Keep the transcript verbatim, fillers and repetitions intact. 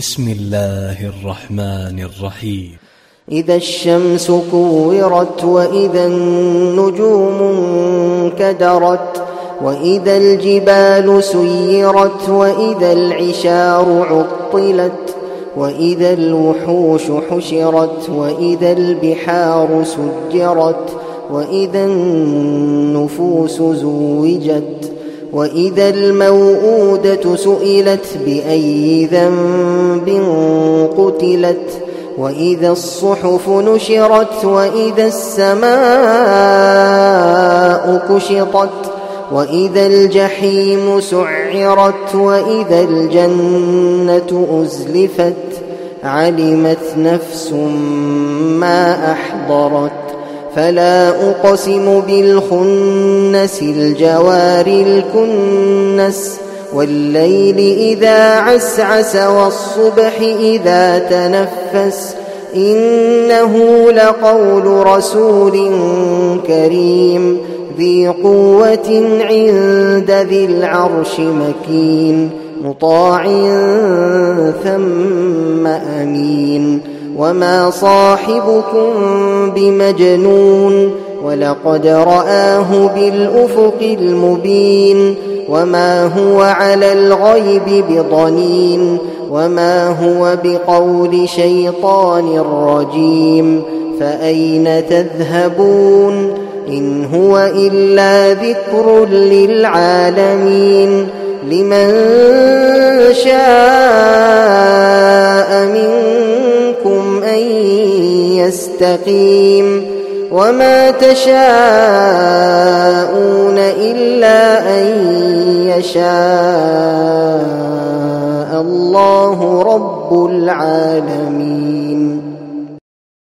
بسم الله الرحمن الرحيم. إذا الشمس كورت وإذا النجوم انكدرت وإذا الجبال سيرت وإذا العشار عطلت وإذا الوحوش حشرت وإذا البحار سجرت وإذا النفوس زوجت وإذا الموءودة سئلت بأي ذنب قتلت وإذا الصحف نشرت وإذا السماء كشطت وإذا الجحيم سعرت وإذا الجنة أزلفت علمت نفس ما أحضرت فلا أقسم بالخنس الجوار الكنس والليل إذا عسعس والصبح إذا تنفس إنه لقول رسول كريم ذي قوة عند ذي العرش مكين مطاع ثم أمين وما صاحبكم بمجنون ولقد رآه بالأفق المبين وما هو على الغيب بضنين وما هو بقول شيطان رجيم فأين تذهبون إن هو إلا ذكر للعالمين لمن شاء منكم أن يستقيم وما تشاءون إلا أن يشاء الله رب العالمين.